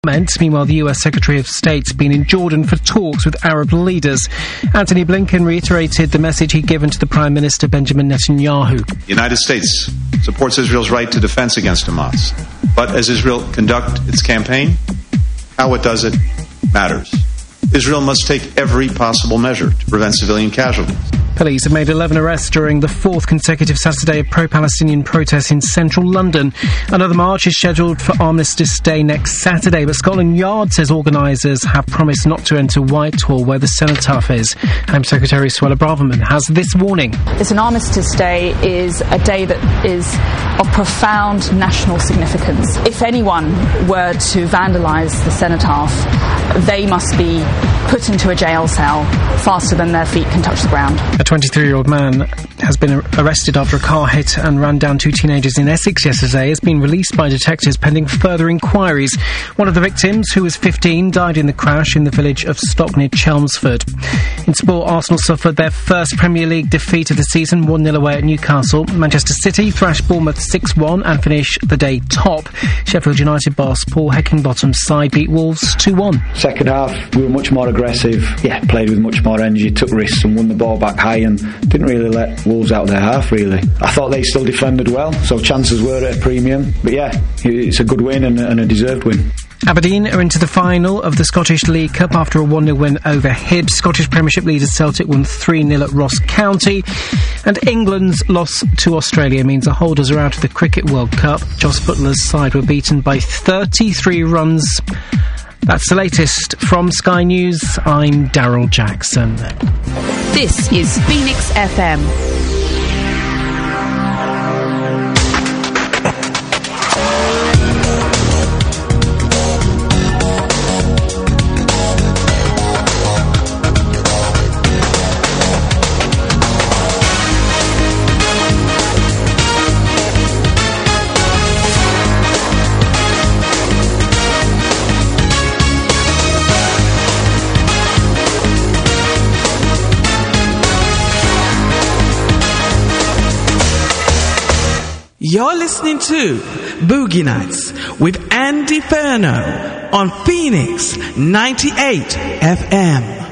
Meanwhile, the US Secretary of State's been in Jordan for talks with Arab leaders. Antony Blinken reiterated the message he'd given to the Prime Minister Benjamin Netanyahu. The United States supports Israel's right to defense against Hamas. But as Israel conducts its campaign, how it does it matters. Israel must take every possible measure to prevent civilian casualties. Police have made 11 arrests during the fourth consecutive Saturday of pro-Palestinian protests in central London. Another march is scheduled for Armistice Day next Saturday, but Scotland Yard says organisers have promised not to enter Whitehall, where the cenotaph is. Home Secretary Suella Braverman has this warning. An Armistice Day is a day that is of profound national significance. If anyone were to vandalise the cenotaph, they must be put into a jail cell faster than their feet can touch the ground. A 23-year-old man has been arrested after a car hit and ran down two teenagers in Essex yesterday. Has been released by detectives pending further inquiries. One of the victims, who was 15, died in the crash in the village of Stock near Chelmsford. In sport, Arsenal suffered their first Premier League defeat of the season, 1-0 away at Newcastle. Manchester City thrashed Bournemouth 6-1 and finished the day top. Sheffield United boss Paul Heckingbottom's side beat Wolves 2-1. Second half, we were much more aggressive, played with much more energy, took risks and won the ball back high and didn't really let Wolves out of their half, really. I thought they still defended well, so chances were at a premium. But it's a good win and a deserved win. Aberdeen are into the final of the Scottish League Cup after a 1-0 win over Hibs. Scottish Premiership leaders Celtic won 3-0 at Ross County. And England's loss to Australia means the holders are out of the Cricket World Cup. Jos Buttler's side were beaten by 33 runs. That's the latest from Sky News. I'm Daryl Jackson. This is Phoenix FM. You're listening to Boogie Nights with Andy Ferno on Phoenix 98 FM.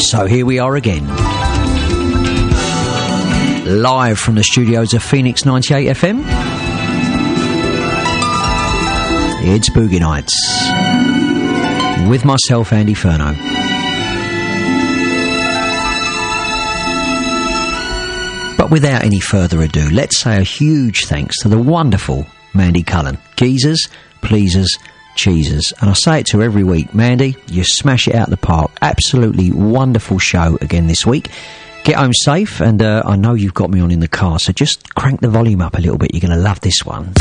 So here we are again. Live from the studios of Phoenix 98 FM. It's Boogie Nights. With myself, Andy Furno. But without any further ado, let's say a huge thanks to the wonderful Mandy Cullen. Geezers, pleasers, cheesers. And I say it to her every week. Mandy, you smash it out the park. Absolutely wonderful show again this week. Get home safe, and I know you've got me on in the car, so just crank the volume up a little bit. You're going to love this one.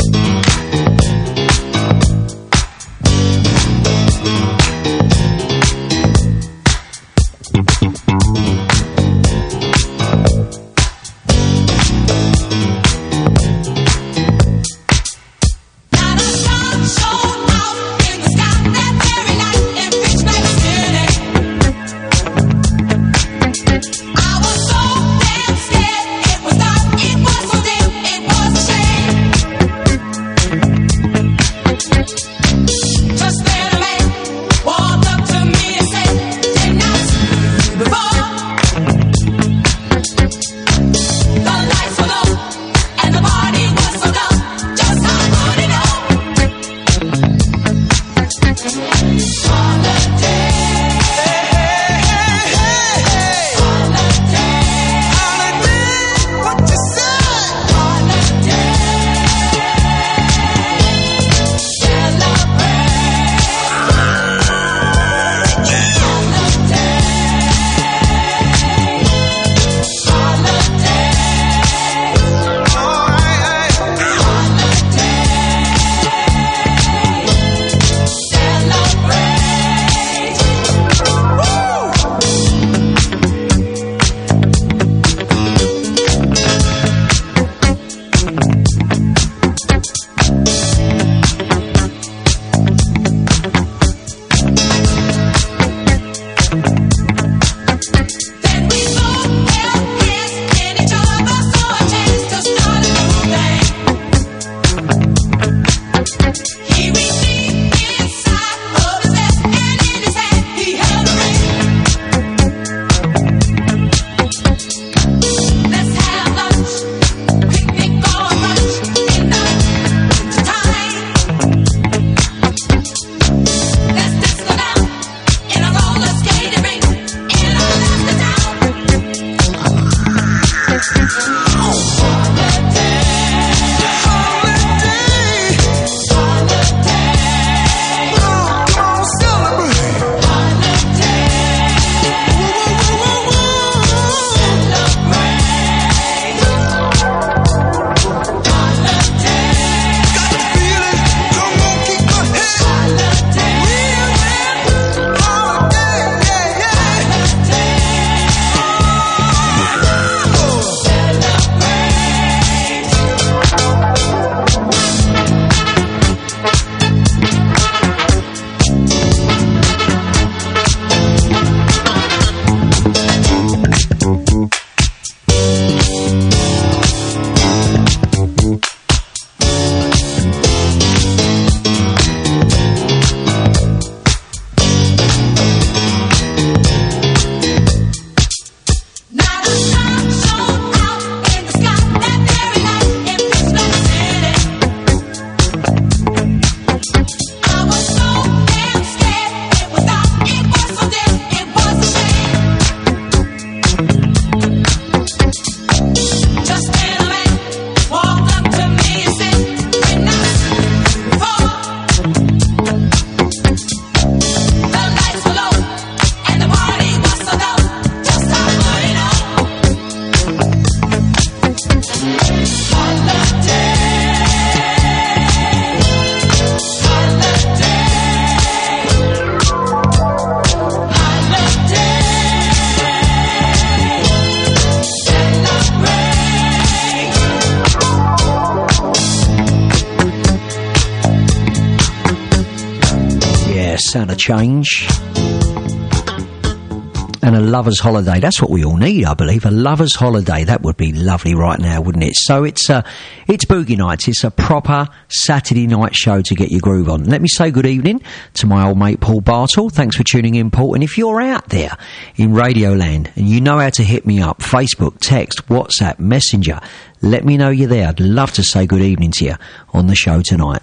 Sound of change. and a lover's holiday. That's what we all need, I believe. A lover's holiday. That would be lovely right now, wouldn't it? So it's Boogie Nights. It's a proper Saturday night show to get your groove on. Let me say good evening to my old mate Paul Bartle. Thanks for tuning in, Paul. And if you're out there in Radioland and you know how to hit me up, Facebook, text, WhatsApp, Messenger, let me know you're there. I'd love to say good evening to you on the show tonight.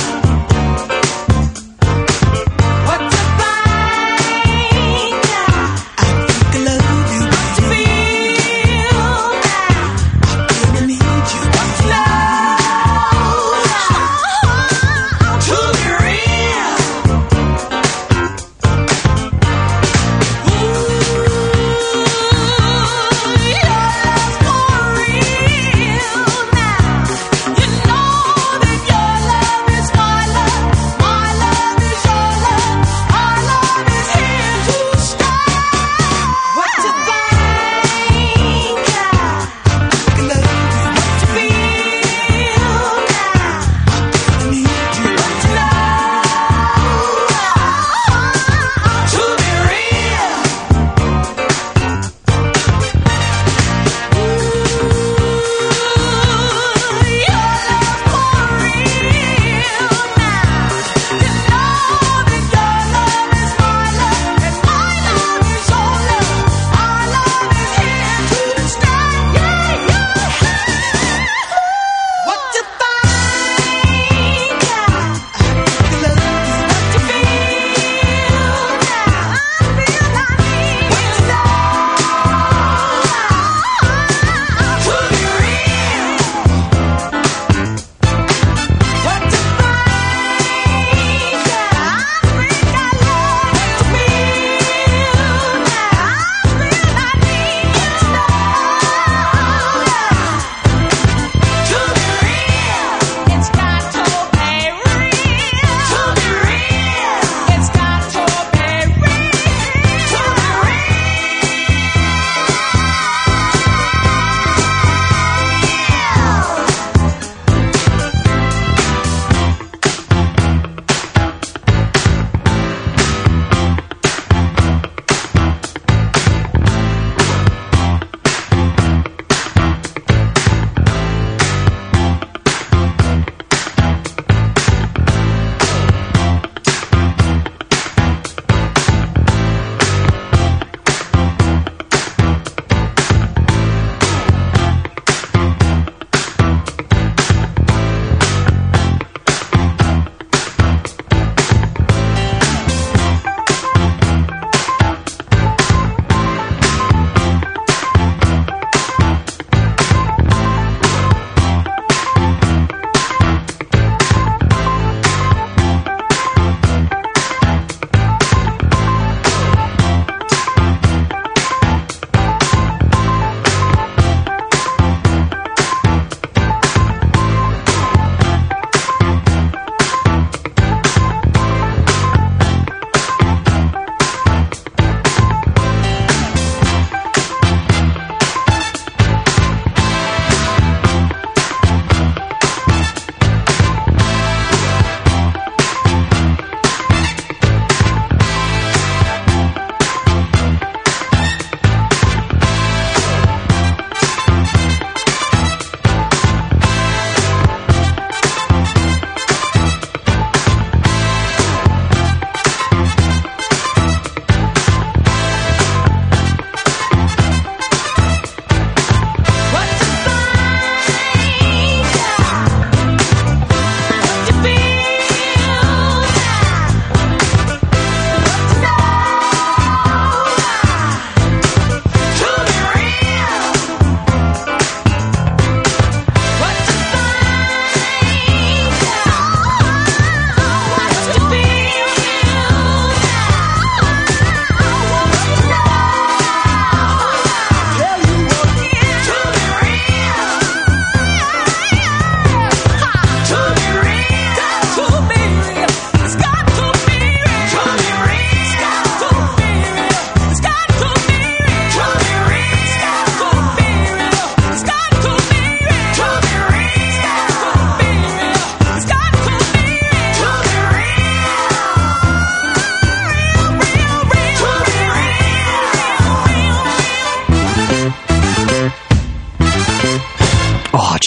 What to find?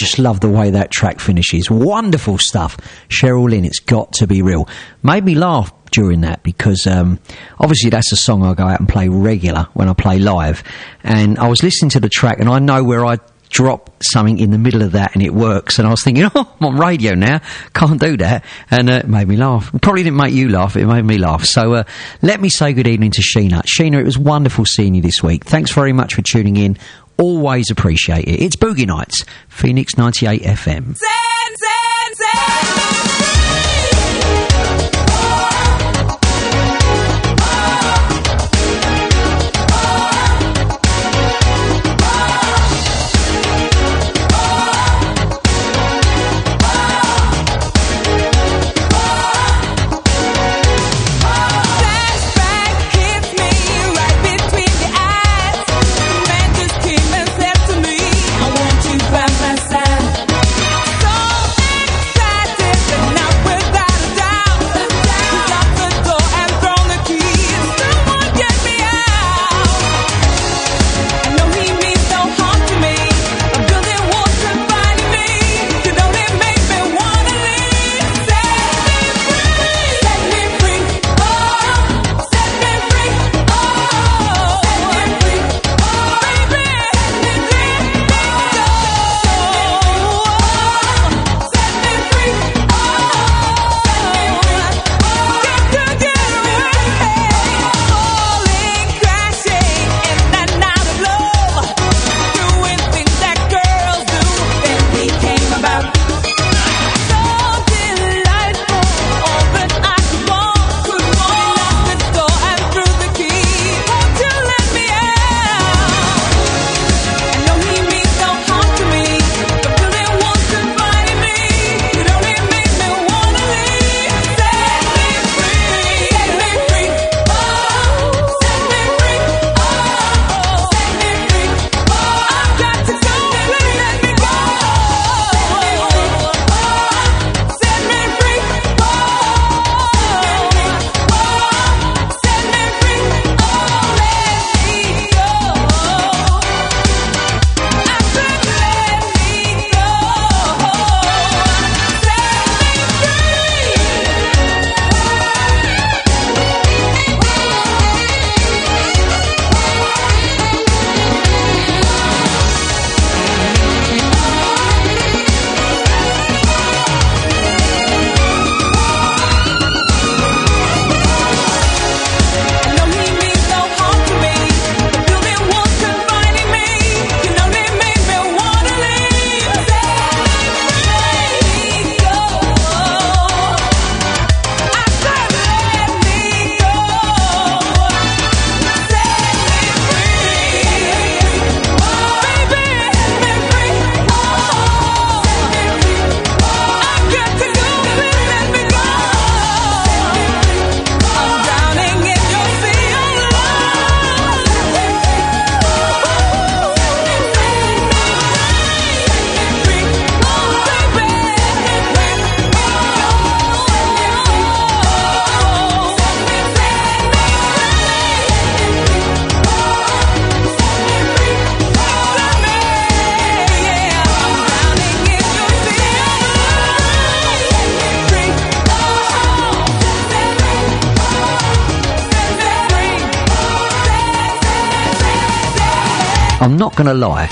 just love the way that track finishes. Wonderful stuff. Cheryl Lynn, It's Got to Be Real. Made me laugh during that because obviously that's a song I go out and play regular when I play live. And I was listening to the track and I know where I drop something in the middle of that and it works, and I was thinking, oh, I'm on radio now, can't do that, and it made me laugh. It probably didn't make you laugh, it made me laugh. So let me say good evening to Sheena. Sheena, it was wonderful seeing you this week. Thanks very much for tuning in. Always appreciate it. It's Boogie Nights, Phoenix 98 FM. I'm not going to lie,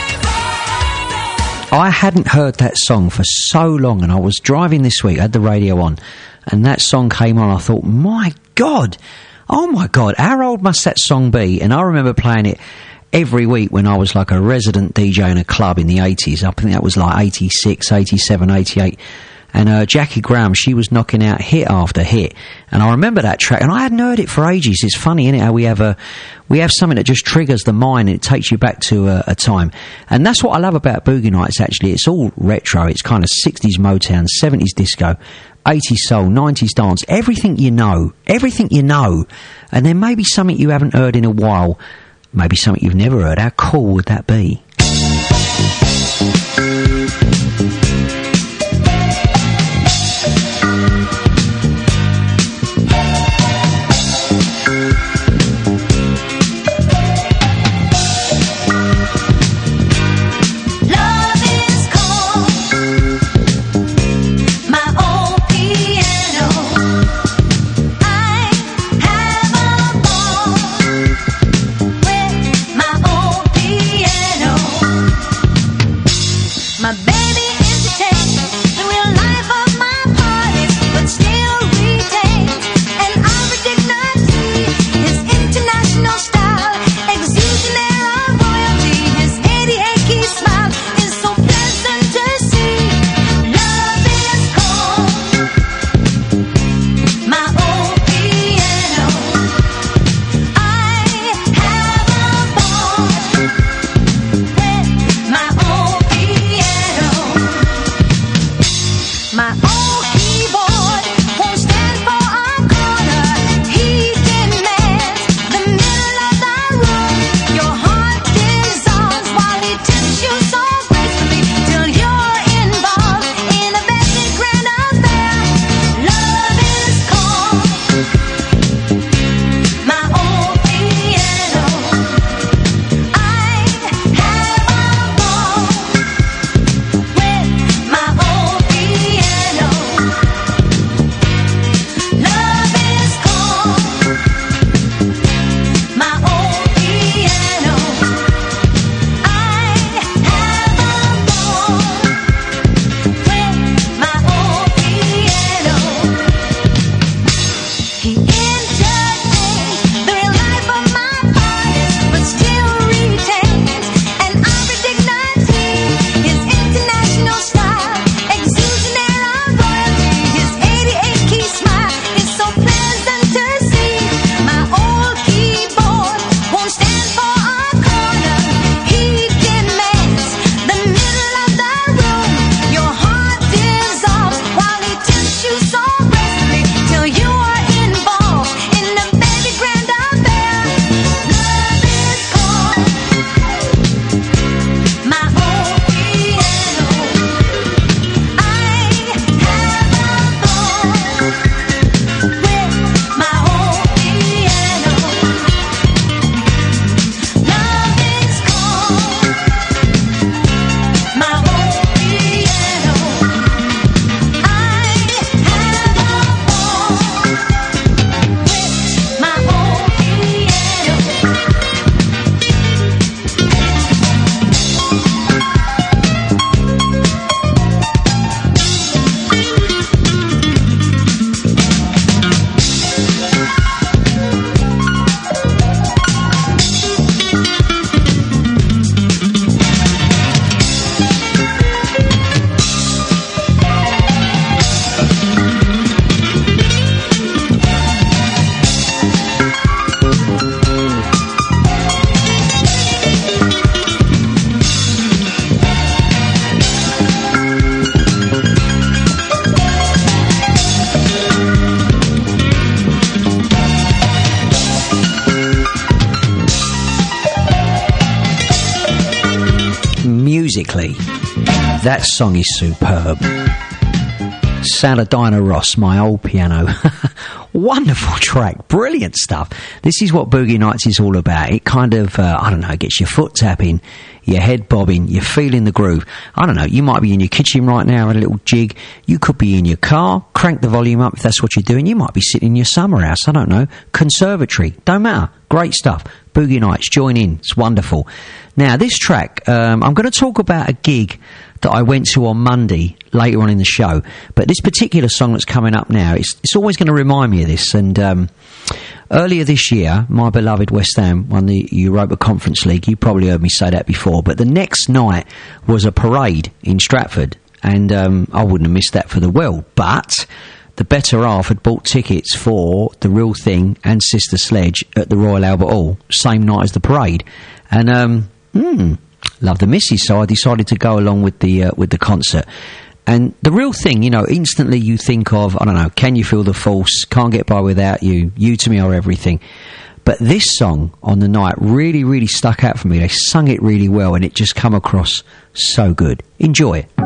I hadn't heard that song for so long, and I was driving this week, I had the radio on, and that song came on. I thought, my God, oh my God, how old must that song be? And I remember playing it every week when I was like a resident DJ in a club in the 80s. I think that was like 86, 87, 88. And Jackie Graham, she was knocking out hit after hit. And I remember that track, and I hadn't heard it for ages. It's funny, isn't it, how we have something that just triggers the mind and it takes you back to a time. And that's what I love about Boogie Nights, actually. It's all retro. It's kind of 60s Motown, 70s disco, 80s soul, 90s dance, everything you know. And then maybe something you haven't heard in a while, maybe something you've never heard. How cool would that be? Love is cold. musically, that song is superb. Sound of Diana Ross, My Old Piano. Wonderful track, brilliant stuff. This is what Boogie Nights is all about. It kind of, I don't know, gets your foot tapping, your head bobbing, you're feeling the groove. I don't know, you might be in your kitchen right now, a little jig. You could be in your car, crank the volume up if that's what you're doing. You might be sitting in your summer house, I don't know, conservatory, don't matter. Great stuff. Boogie Nights, join in, it's wonderful. Now, this track, I'm going to talk about a gig that I went to on Monday later on in the show, but this particular song that's coming up now, it's always going to remind me of this. And earlier this year, my beloved West Ham won the Europa Conference League. You probably heard me say that before, but the next night was a parade in Stratford, and I wouldn't have missed that for the world. But the better half had bought tickets for The Real Thing and Sister Sledge at the Royal Albert Hall, same night as the parade, and love the missus, so I decided to go along with the concert. And The Real Thing, you know, instantly you think of, I don't know, Can You Feel the Force, Can't Get By Without You, You To Me Are Everything. But this song on the night really, really stuck out for me. They sung it really well, and it just come across so good. Enjoy it.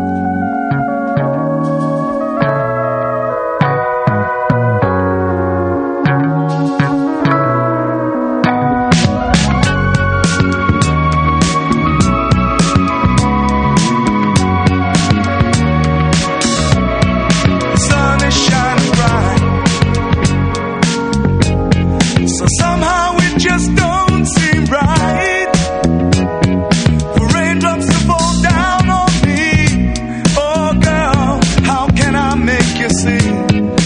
Raindrops to fall down on me. Oh girl, how can I make you see?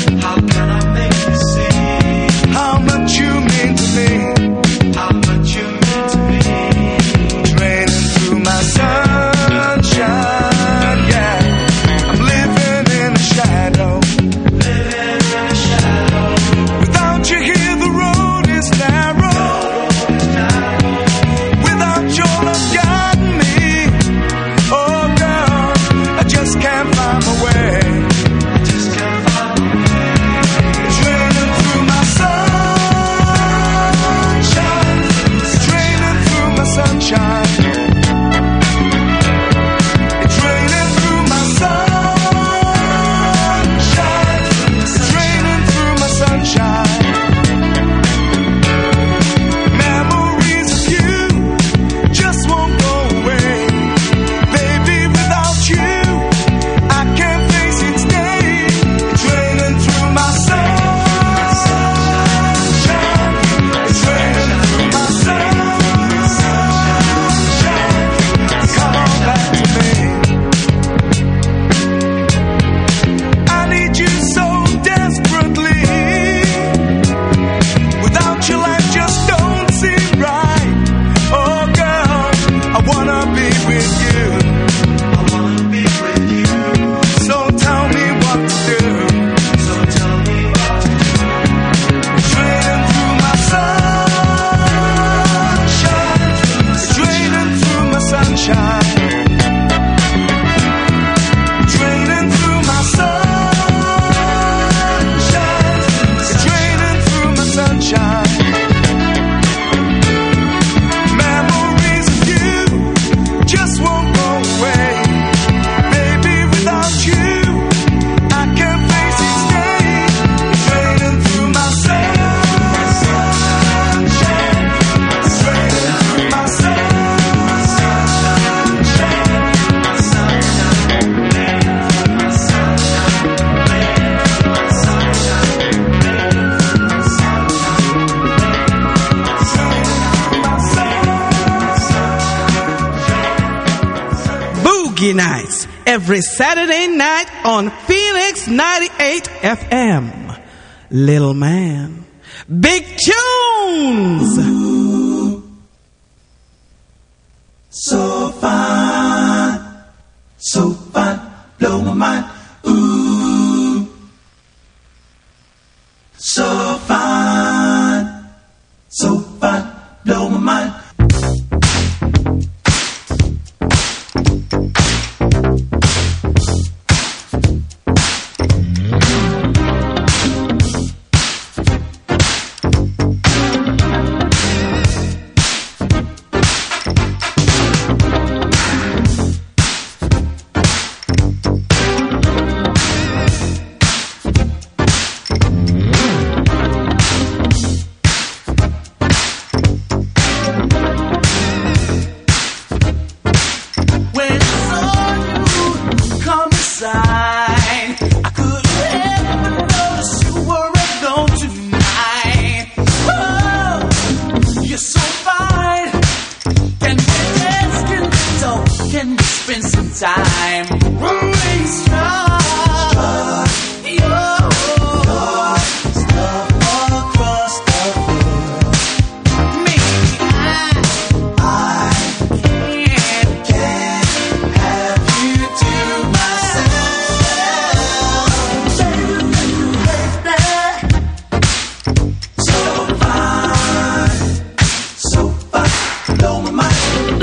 Boogie Nights every Saturday night on Phoenix 98 FM. Little Man, big tunes. Ooh, so fine, blow my mind. Ooh, so fine, blow my mind. time. Rolling strong. Your stuff across the floor. Maybe I can't have you to myself. So fine, so fine, blow my mind.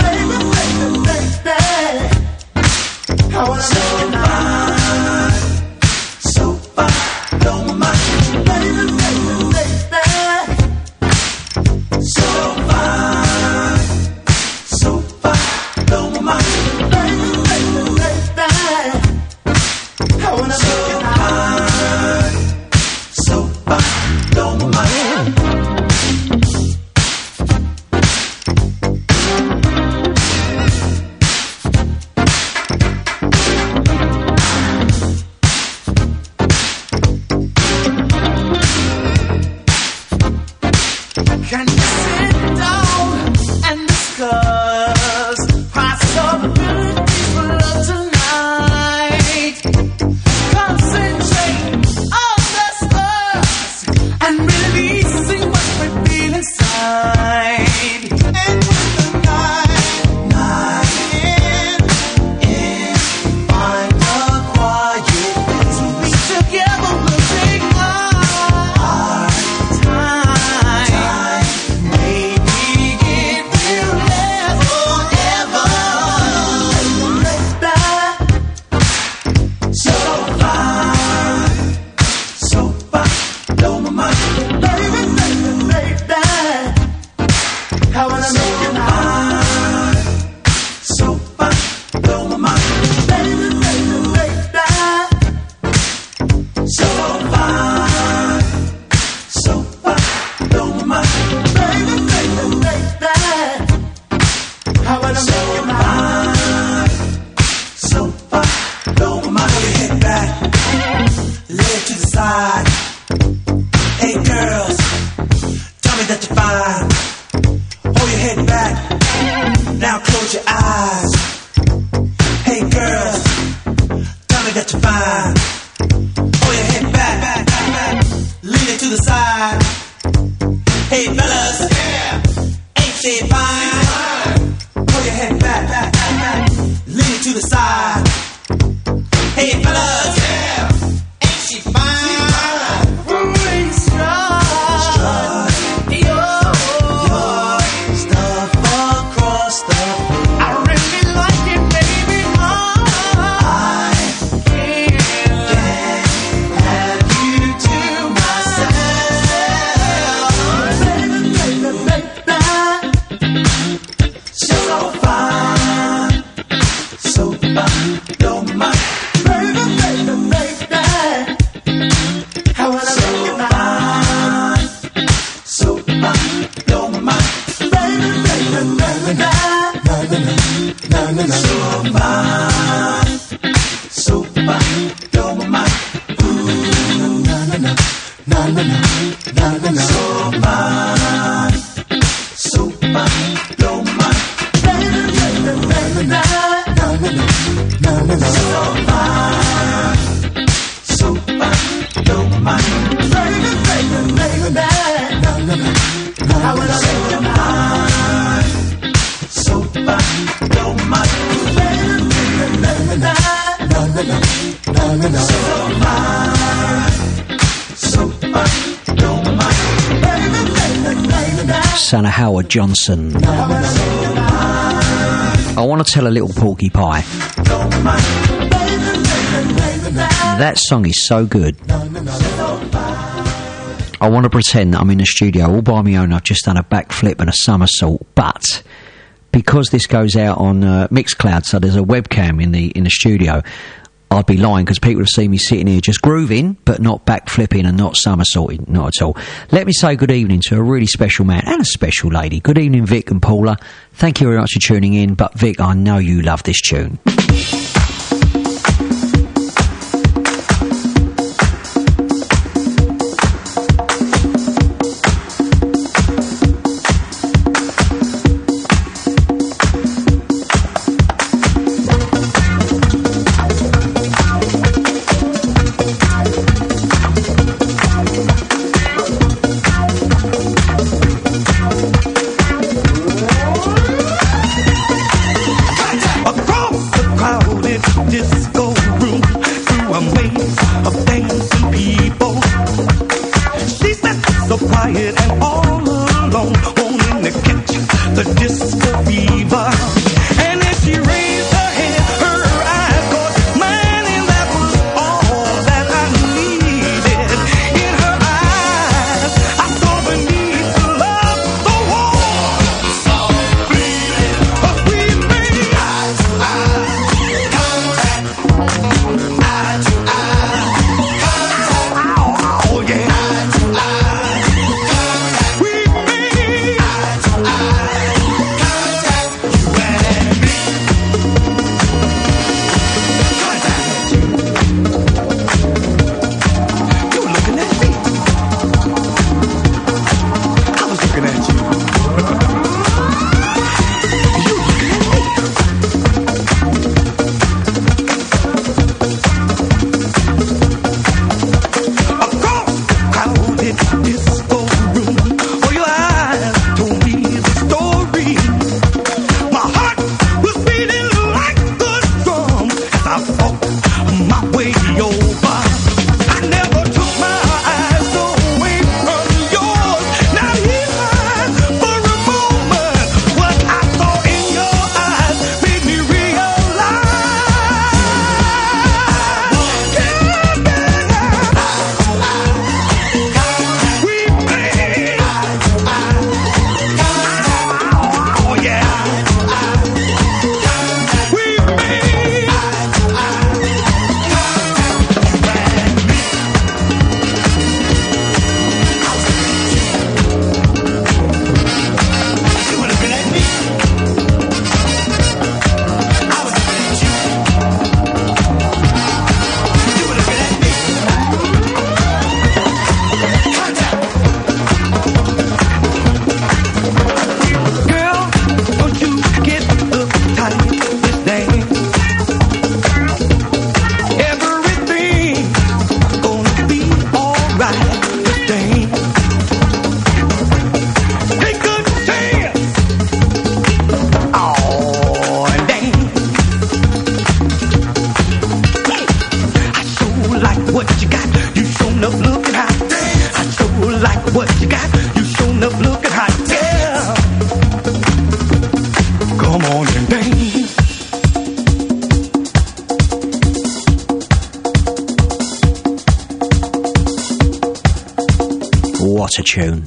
How I so fine, so fine, blow my mind. So fine, so fine, blow my mind. How I so fine, so fine, blow my mind. Can you sit down and discuss possibilities for love tonight? Concentrate on this us and releasing what we feel inside. And when the night ends, find a quiet place to be together. We'll take our time. Maybe it will never, ever. So fine, so fine, blow my mind. Baby, how I make it fine, so fine, blow my mind. Baby, so fine, so fine, blow my mind. Baby, how I make it fine, so fine, blow my mind. Hold your head back, lay it to the side. Hey girls, tell me that you're fine. Hold your head back, now close your eyes. Hey girls, tell me that you're fine. Hold your head back, lean it to the side. Hey fellas, ain't she fine? Hold your head back, lean it to the side. Hey fellas, ain't she fine? Rolling strong, your stuff across the floor. I really like it, baby. I can't have you to myself. So fine, so fine, blow my mind. How I so fine, so fine, blow my mind. So fine, so fine, blow my mind. So fine, so fine, blow my mind. So fine, blow my mind. How will I make your mind? So fine, blow my mind. So fine, so fine, blow my mind. Son of Howard Johnson. I want to tell a little porcupine. That song is so good. I want to pretend that I'm in the studio all by my own. I've just done a backflip and a somersault, but because this goes out on Mixcloud, so there's a webcam in the studio, I'd be lying because people have seen me sitting here just grooving, but not backflipping and not somersaulting, not at all. Let me say good evening to a really special man and a special lady. Good evening, Vic and Paula. Thank you very much for tuning in, but Vic, I know you love this tune. a tune.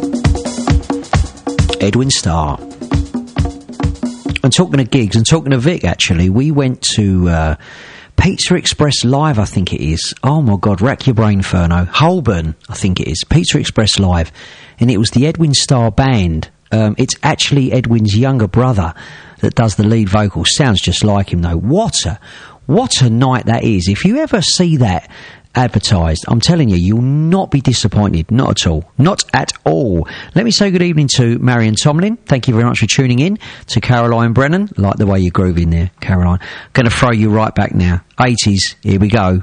Edwin Starr. And talking of gigs, and talking to Vic, actually, we went to Pizza Express Live, I think it is. Oh my God, rack your brain, Furno. Holborn, I think it is. Pizza Express Live. And it was the Edwin Starr Band. It's actually Edwin's younger brother that does the lead vocals. Sounds just like him, though. What a night that is. If you ever see that advertised, I'm telling you, you'll not be disappointed. Not at all. Not at all. Let me say good evening to Marion Tomlin. Thank you very much for tuning in. To Caroline Brennan. Like the way you groove in there, Caroline. Going to throw you right back now. 80s. Here we go.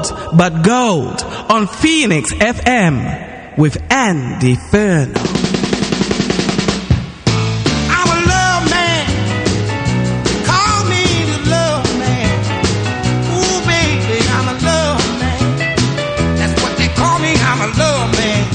old but gold on Phoenix FM with Andy Furno. I'm a love man. Call me the love man. Ooh, baby, I'm a love man. That's what they call me. I'm a love man.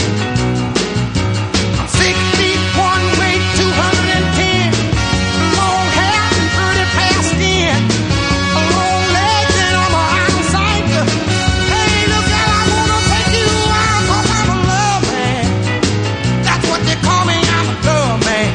I'm 6 feet 1, weight 210. Long hair and pretty past skin. A long legs and I'm a iron cycle. Hey, look, girl, I wanna take you out 'cause I'm a love man. That's what they call me. I'm a love man.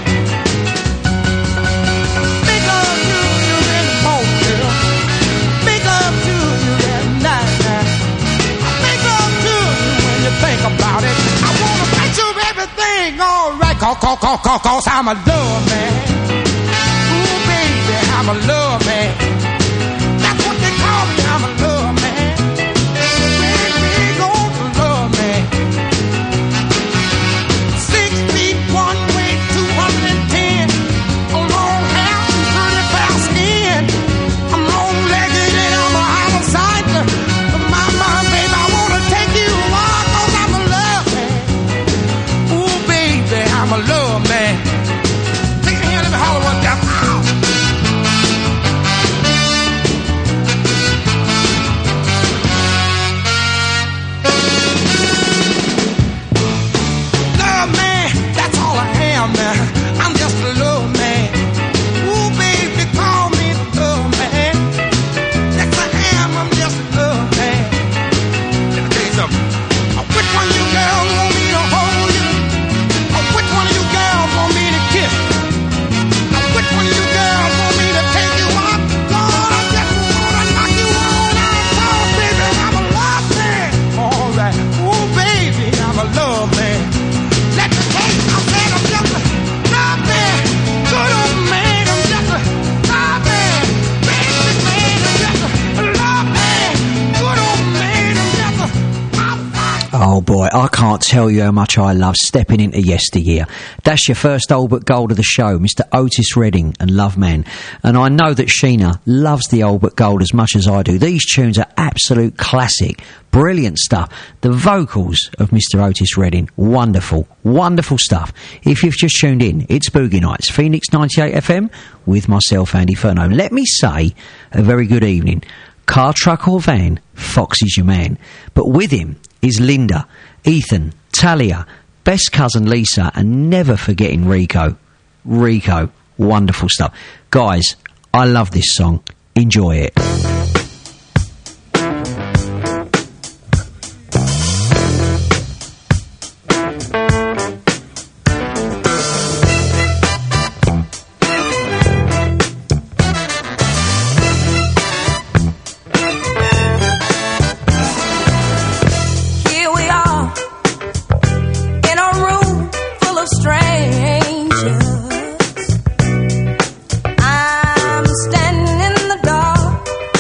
Make love to you in the morning, girl. Make love to you at night. Make love to you when you think about it. I wanna make sure everything alright, cause I'm a love man. Ooh, baby, I'm a love man. That's what they call me, I'm a love man. Big old love man. 6 feet 1, weight 210. A long hair and pretty pale skin. I'm long-legged and I'm a homicide. My baby, I wanna take you on 'cause I'm a love man. Ooh, baby, I'm a love man. Take a hand, let me holler one time. Love man, that's all I am now. I'm just a love man. Ooh, baby, call me the love man. Yes, I am, I'm just a love man. Let me tell you something. Which one of you girls want me to hold you? Which one of you girls want me to kiss you? Which one of you girls want me to take you out? Lord, I just wanna knock you on out. Oh, baby, I'm a love man. All right. Ooh, baby, I'm a love man. Let me tell you, I said I'm just a love man. Good old man, I'm just a love man. Baby man, I'm just a love man. Good old man, I'm just a Oh boy, I can't tell you how much I love stepping into yesteryear. That's your first Albert Gold of the show, Mr. Otis Redding and Love Man. And I know that Sheena loves the Albert Gold as much as I do. These tunes are absolute classic. Brilliant stuff. The vocals of Mr. Otis Redding, wonderful, wonderful stuff. If you've just tuned in, it's Boogie Nights, Phoenix 98 FM, with myself, Andy Furno. Let me say a very good evening. Car, truck or van, Fox is your man. But with him is Linda, Ethan, Talia, best cousin Lisa, and never forgetting Rico. Rico, wonderful stuff. Guys, I love this song. Enjoy it. Here we are in a room full of strangers. I'm standing in the dark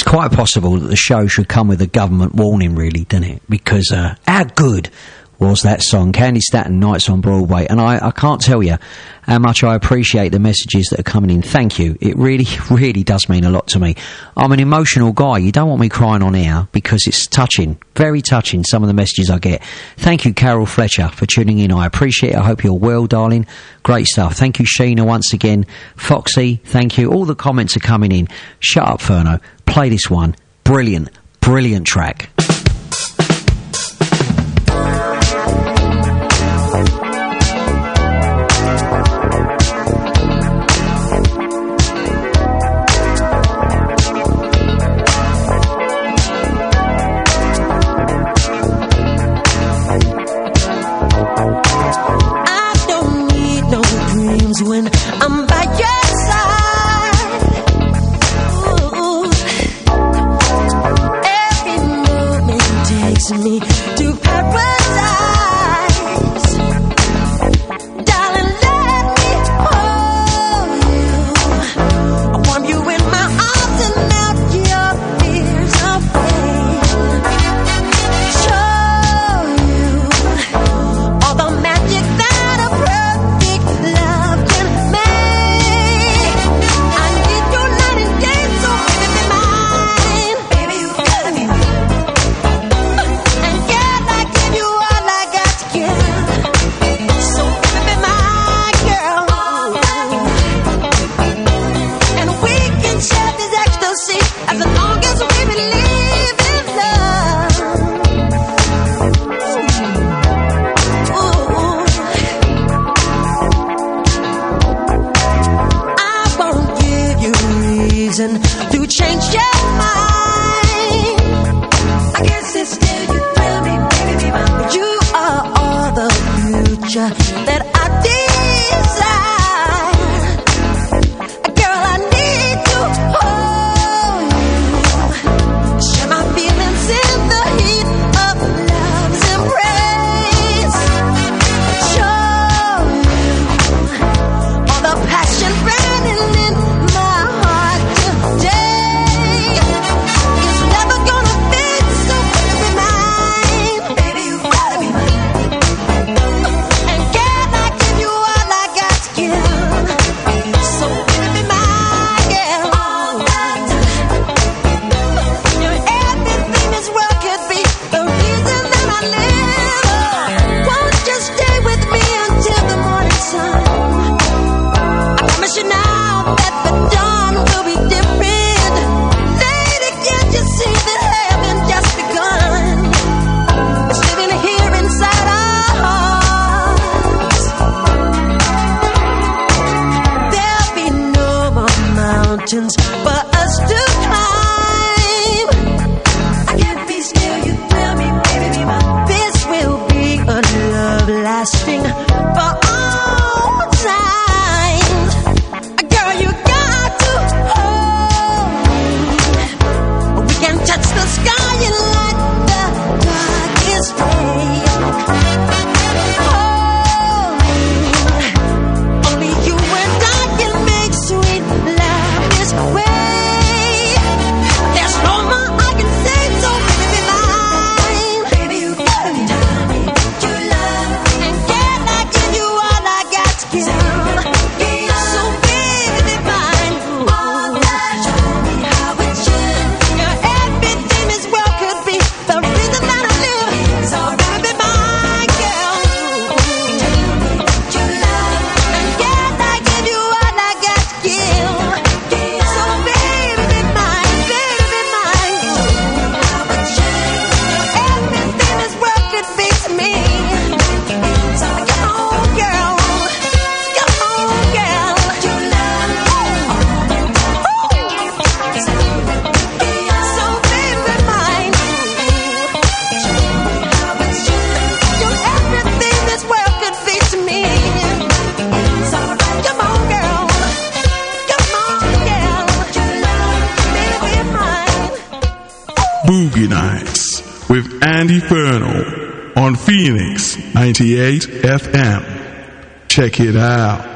quite possible that the show should come with a government warning, really, doesn't it? Because how good was that song, Candy Staton, Nights on Broadway? And I can't tell you how much I appreciate the messages that are coming in. Thank you. It really, really does mean a lot to me. I'm an emotional guy. You don't want me crying on air because it's touching, very touching, some of the messages I get. Thank you, Carol Fletcher, for tuning in. I appreciate it. I hope you're well, darling. Great stuff. Thank you, Sheena, once again. Foxy, thank you. All the comments are coming in. Shut up, Ferno. Play this one. Brilliant, brilliant track. When I'm by your side, ooh, every moment takes me to paradise. Darling, let me hold you. I warm you in my arms and melt your fears away. Show you all the magic that a perfect love can make. I need you night and day, so baby be mine. Baby, you gotta be mine. And yeah, I give you all I got to give. So baby be my girl. And we can share this ecstasy as long as we believe in love. Ooh. I won't give you reason to change your mind. I guess it's still you thrill me, baby, be mine. You are all the future that I desire. Girl, I need to hold you. Share my feelings in the heat of love's embrace. Show you all the passion burning in my heart today. It's never gonna fade, so baby be mine. Baby, you gotta be mine. And can I give you all I got to give? So baby be my girl. You're everything this world could be, the reason that I live. Won't you stay with me until the morning sun? I promise you now that the dawn will be different. Lady, can't you see that heaven just begun? It's living here inside our hearts. There'll be no more mountains for us to climb. I can't be still, you thrill me, baby, be mine. This will be a love lasting for all time. Girl, you got to hold me. We can touch the sky and light the darkest day. Hold me. Only you and I can make sweet love this way. There's no more I can say, so baby be mine. Baby, you gotta be mine. You love, and can I give you all I got to give? So baby be mine. Show me how it should. You're everything this world could be, the reason that I live. So baby be my girl. You love, and can I give you all I got to give? So baby be mine, baby be mine. How it should. You're everything this world could be to me. So come on, girl. Come on, girl. You love. So baby mine. How it should. You're everything this world could be to me. So come on, girl. Come on, girl. You love. Baby mine. Boogie Nights with Andy Fernal on Phoenix 98 FM. Check it out.